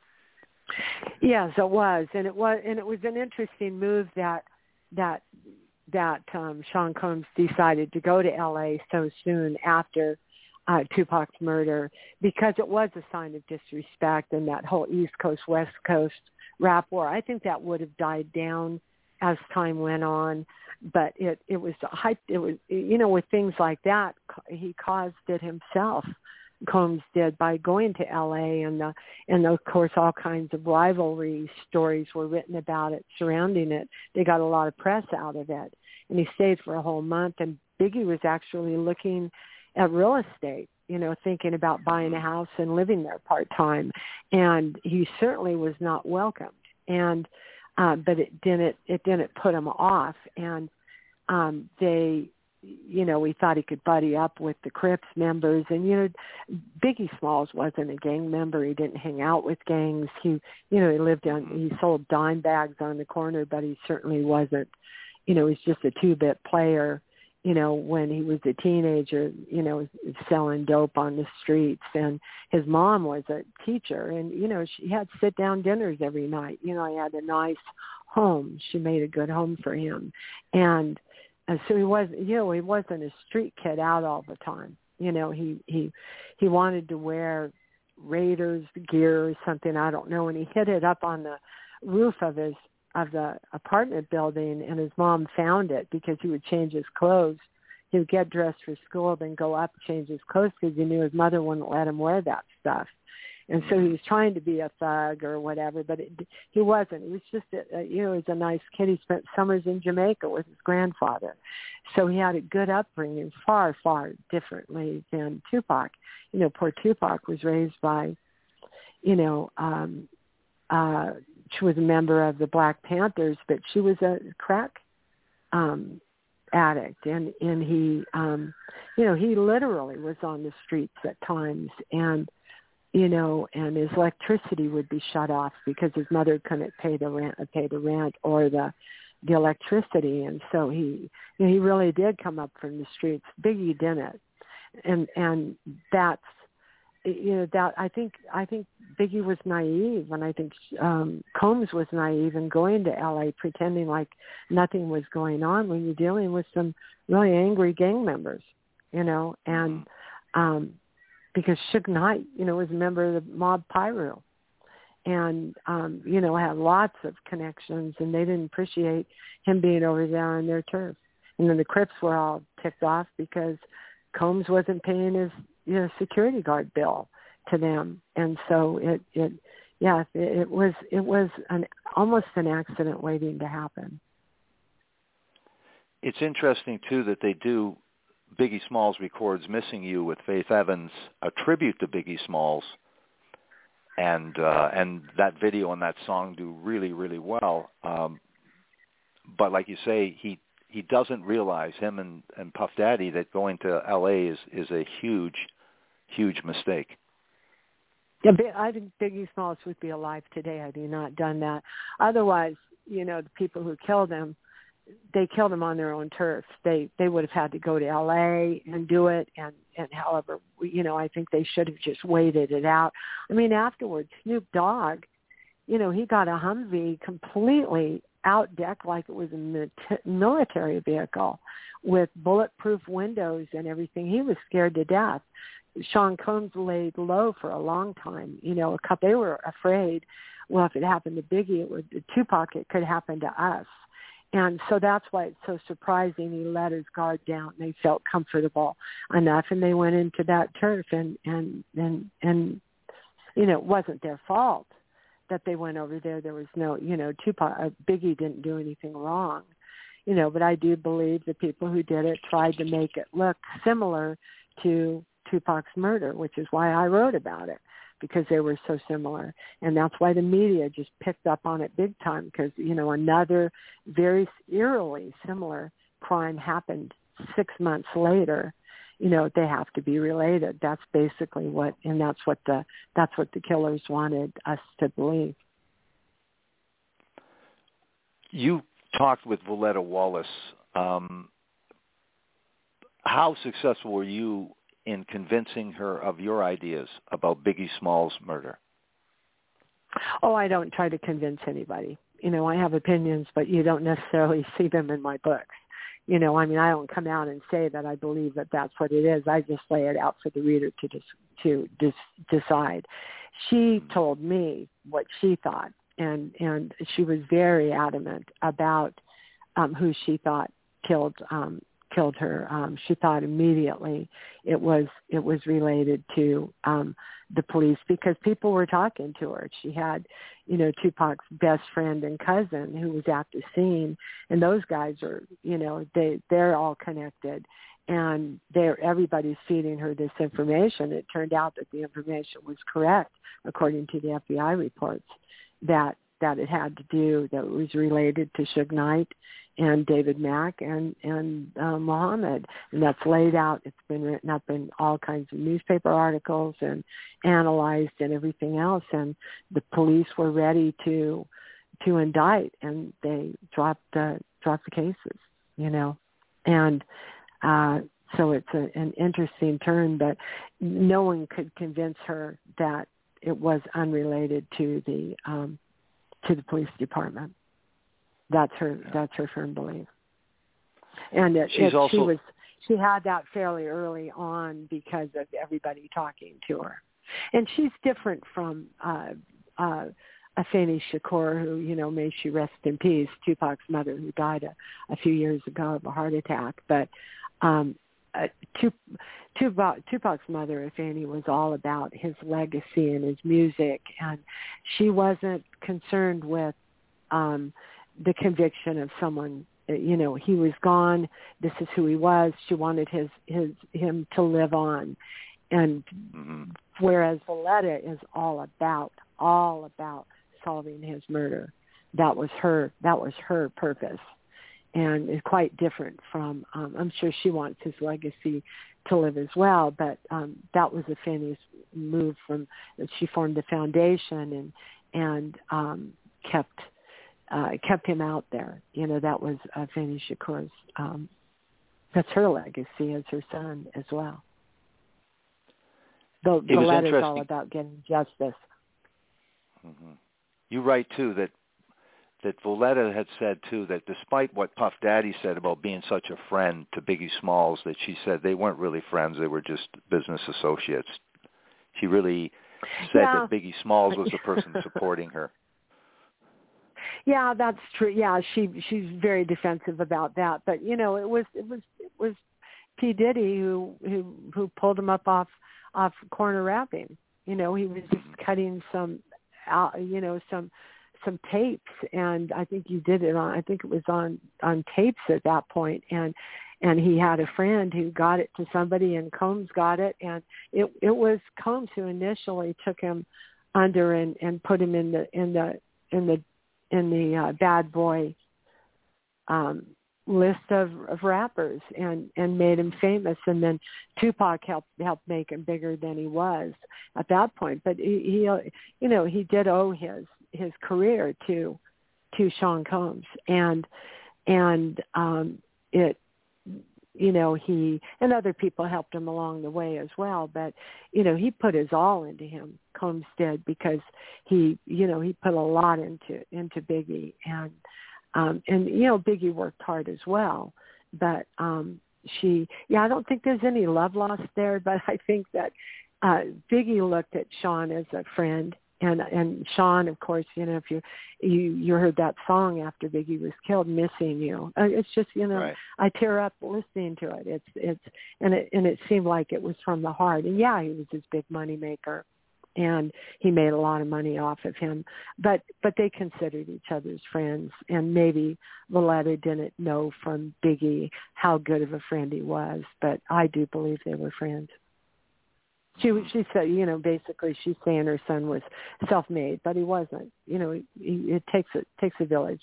Yes, it was, and it was, and it was an interesting move that that that um, Sean Combs decided to go to L A so soon after uh, Tupac's murder, because it was a sign of disrespect, and that whole East Coast West Coast rap war. I think that would have died down as time went on. But it, it was hyped. It was, you know, with things like that, he caused it himself. Combs did by going to L A, and the, and of course all kinds of rivalry stories were written about it, surrounding it. They got a lot of press out of it, and he stayed for a whole month. And Biggie was actually looking at real estate, you know, thinking about buying a house and living there part time, and he certainly was not welcomed. And Uh, but it didn't. It didn't put him off, and um, they, you know, we thought he could buddy up with the Crips members, and you know, Biggie Smalls wasn't a gang member. He didn't hang out with gangs. He, you know, he lived on. He sold dime bags on the corner, but he certainly wasn't. You know, he's just a two-bit player. You know, when he was a teenager, you know, selling dope on the streets. And his mom was a teacher, and, you know, she had sit-down dinners every night. You know, he had a nice home. She made a good home for him. And, and so he was, you know, he wasn't a street kid out all the time. You know, he, he, he wanted to wear Raiders gear or something, I don't know, and he hid it up on the roof of his of the apartment building, and his mom found it because he would change his clothes. He would get dressed for school, then go up, change his clothes, because he knew his mother wouldn't let him wear that stuff. And so he was trying to be a thug or whatever, but it, he wasn't. He was just, a, you know, he was a nice kid. He spent summers in Jamaica with his grandfather. So he had a good upbringing, far, far differently than Tupac. You know, poor Tupac was raised by, you know, um, uh, she was a member of the Black Panthers, but she was a crack um, addict, and and he, um, you know, he literally was on the streets at times, and you know, and his electricity would be shut off because his mother couldn't pay the rent, pay the rent or the the electricity, and so he, you know, he really did come up from the streets. Biggie didn't, and and that's. You know, that I think I think Biggie was naive, and I think um, Combs was naive in going to L A pretending like nothing was going on when you're dealing with some really angry gang members, you know, and um, because Suge Knight, you know, was a member of the Mob Piru, and um, you know, had lots of connections, and they didn't appreciate him being over there on their turf. And then the Crips were all ticked off because Combs wasn't paying his, you know, security guard bill to them, and so it, it, yeah, it, it was, it was an almost an accident waiting to happen. It's interesting too that they do. Biggie Smalls records "Missing You" with Faith Evans, a tribute to Biggie Smalls, and uh, and that video and that song do really, really well. Um, but like you say, he. He doesn't realize, him and, and Puff Daddy, that going to L A is, is a huge, huge mistake. Yeah, I think Biggie Smalls would be alive today had he not done that. Otherwise, you know, the people who killed him, they killed him on their own turf. They they would have had to go to L A and do it. And, and however, you know, I think they should have just waited it out. I mean, afterwards, Snoop Dogg, you know, he got a Humvee completely outdecked like it was a military vehicle with bulletproof windows and everything. He was scared to death. Sean Combs laid low for a long time. You know, a couple, they were afraid, well, if it happened to Biggie, it would, Tupac, it could happen to us. And so that's why it's so surprising he let his guard down. They felt comfortable enough, and they went into that turf, and, and, and, and you know, it wasn't their fault that they went over there. There was no, you know, Tupac, uh, Biggie didn't do anything wrong, you know, but I do believe the people who did it tried to make it look similar to Tupac's murder, which is why I wrote about it, because they were so similar. And that's why the media just picked up on it big time, because, you know, another very eerily similar crime happened six months later. You know, they have to be related. That's basically what, and that's what the, that's what the killers wanted us to believe. You talked with Voletta Wallace. Um, how successful were you in convincing her of your ideas about Biggie Smalls' murder? Oh, I don't try to convince anybody. You know, I have opinions, but you don't necessarily see them in my books. You know, I mean, I don't come out and say that I believe that that's what it is. I just lay it out for the reader to dis- to dis- decide. She told me what she thought, and, and she was very adamant about um, who she thought killed um, killed her. Um, she thought immediately it was it was related to um, the police, because people were talking to her. She had, you know, Tupac's best friend and cousin who was at the scene, and those guys are, you know, they they're all connected, and they're everybody's feeding her this information. It turned out that the information was correct according to the F B I reports, that that it had to do, that it was related to Suge Knight and David Mack and, and uh, Muhammad. And that's laid out. It's been written up in all kinds of newspaper articles and analyzed and everything else. And the police were ready to to indict, and they dropped the, dropped the cases, you know. And uh, so it's a, an interesting turn, but no one could convince her that it was unrelated to the um, to the police department. That's her. That's her firm belief. And it, She's it, also, she was. She had that fairly early on because of everybody talking to her. And she's different from uh, uh, Afeni Shakur, who, you know, may she rest in peace, Tupac's mother, who died a, a few years ago of a heart attack. But um, uh, Tupac, Tupac's mother, Afeni, was all about his legacy and his music, and she wasn't concerned with um, the conviction of someone. You know, he was gone. This is who he was. She wanted his his him to live on, and mm-hmm. whereas Voletta is all about all about solving his murder. That was her. That was her purpose, and it's quite different from. Um, I'm sure she wants his legacy to live as well, but um, that was Afeni's move. From she formed the foundation and and um, kept. Uh, kept him out there. You know, that was uh, Afeni Shakur's, um, that's her legacy as her son as well. The, the letter is all about getting justice. Mm-hmm. You write, too, that that Voletta had said, too, that despite what Puff Daddy said about being such a friend to Biggie Smalls, that she said they weren't really friends, they were just business associates. She really said yeah. that Biggie Smalls was the person supporting her. Yeah, that's true. Yeah, she she's very defensive about that. But you know, it was it was it was P. Diddy who who who pulled him up off off corner rapping. You know, he was just cutting some, out, you know, some some tapes, and I think you did it on. I think it was on on tapes at that point, and and he had a friend who got it to somebody, and Combs got it, and it it was Combs who initially took him under and and put him in the in the in the in the uh, bad boy um, list of, of rappers and, and made him famous. And then Tupac helped helped make him bigger than he was at that point. But he, he you know, he did owe his his career to to Sean Combs, and and um, it you know, he, and other people helped him along the way as well, but, you know, he put his all into him, Combs did, because he, you know, he put a lot into, into Biggie, and, um, and, you know, Biggie worked hard as well, but, um, she, yeah, I don't think there's any love lost there, but I think that, uh, Biggie looked at Sean as a friend. And and Sean, of course, you know, if you you you heard that song after Biggie was killed, "Missing You," uh, it's just, you know, Right. I tear up listening to it. It's it's and it and it seemed like it was from the heart. And yeah, he was his big money maker, and he made a lot of money off of him. But but they considered each other's friends, and maybe Valletta didn't know from Biggie how good of a friend he was, but I do believe they were friends. She she said, you know, basically she's saying her son was self-made, but he wasn't. You know, he, it takes a takes a village.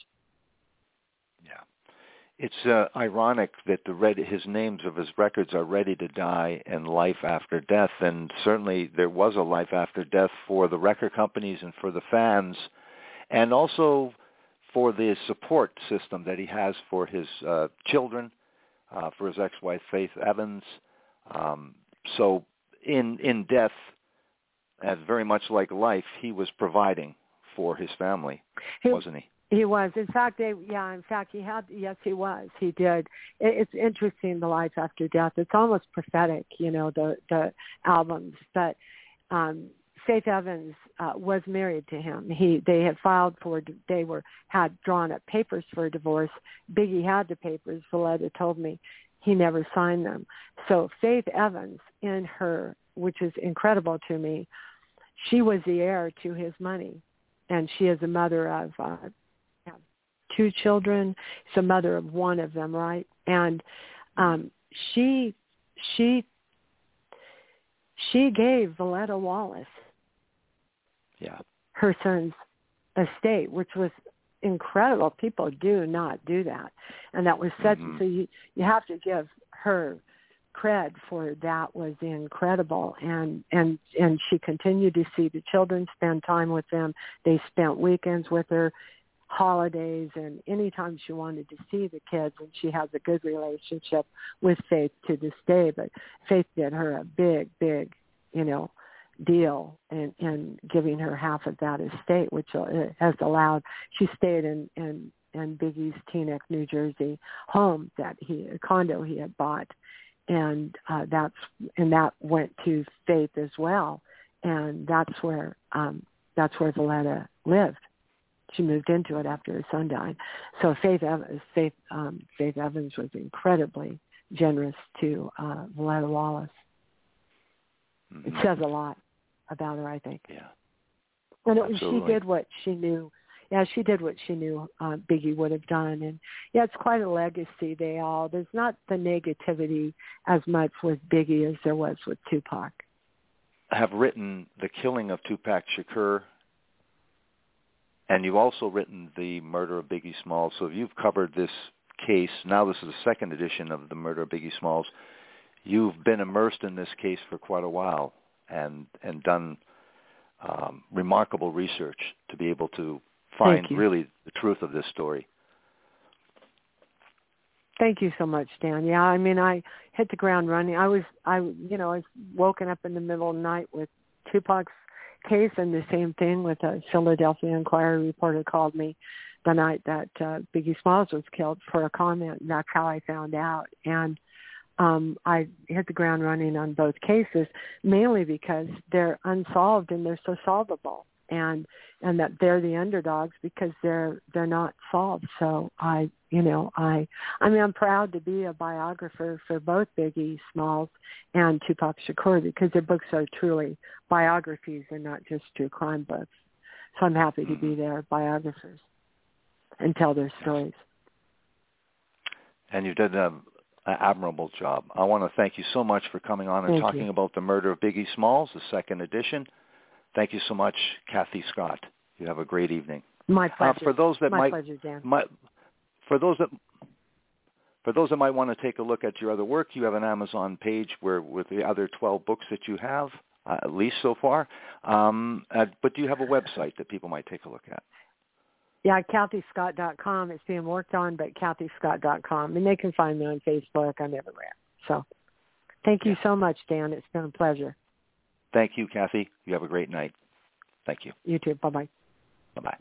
Yeah, it's uh, ironic that the red, his names of his records are Ready to Die and Life After Death, and certainly there was a life after death for the record companies and for the fans, and also for the support system that he has for his uh, children, uh, for his ex-wife Faith Evans. Um, so. In in death, as very much like life, he was providing for his family, he, wasn't he? He was. In fact, they, yeah, in fact, he had, yes, he was. He did. It, it's interesting, the life after death. It's almost prophetic, you know, the, the albums. But um, Faith Evans uh, was married to him. He, they had filed for, they were, had drawn up papers for a divorce. Biggie had the papers. Valletta told me. He never signed them. So Faith Evans, in her, which is incredible to me, she was the heir to his money. And she is a mother of uh, two children. She's a mother of one of them, right? And um, she she she gave Valletta Wallace yeah. her son's estate, which was incredible. People do not do that, and that was such. Mm-hmm. So you you have to give her cred for that. Was incredible, and and and she continued to see the children, spend time with them. They spent weekends with her, holidays, and anytime she wanted to see the kids. And she has a good relationship with Faith to this day. But Faith did her a big, big, you know, deal in, in giving her half of that estate, which has allowed, she stayed in, in, in Biggie's Teaneck, New Jersey home that he, a condo he had bought. And uh, that's, and that went to Faith as well. And that's where, um, that's where Valletta lived. She moved into it after her son died. So Faith Evans, Faith, um, Faith Evans was incredibly generous to uh, Valletta Wallace. Mm-hmm. It says a lot about her, I think. Yeah. And it, she did what she knew. Yeah, she did what she knew uh, Biggie would have done. And, yeah, it's quite a legacy. They all, there's not the negativity as much with Biggie as there was with Tupac. Have written The Killing of Tupac Shakur, and you've also written The Murder of Biggie Smalls. So you've covered this case. Now this is the second edition of The Murder of Biggie Smalls. You've been immersed in this case for quite a while and, and done um, remarkable research to be able to find really the truth of this story. Thank you so much, Dan. Yeah, I mean, I hit the ground running. I was, I, you know, I was woken up in the middle of the night with Tupac's case, and the same thing with a Philadelphia Inquirer reporter called me the night that uh, Biggie Smalls was killed for a comment, and that's how I found out. And um, I hit the ground running on both cases, mainly because they're unsolved and they're so solvable, and and that they're the underdogs because they're they're not solved. So I, you know, I I mean, I'm proud to be a biographer for both Biggie Smalls and Tupac Shakur because their books are truly biographies and not just true crime books. So I'm happy to be their biographers and tell their stories. And you've done an admirable job. I want to thank you so much for coming on and thank talking you. about The Murder of Biggie Smalls, the second edition. Thank you so much, Kathy Scott. You have a great evening. My pleasure. Uh, for those that My might, pleasure, Dan. Might, for those that, for those that might want to take a look at your other work, you have an Amazon page where with the other twelve books that you have, uh, at least so far. Um, uh, but do you have a website that people might take a look at? Yeah, Kathy Scott dot com. It's being worked on, but Kathy Scott dot com. And they can find me on Facebook. I'm everywhere. So thank you yeah. so much, Dan. It's been a pleasure. Thank you, Kathy. You have a great night. Thank you. You too. Bye-bye. Bye-bye.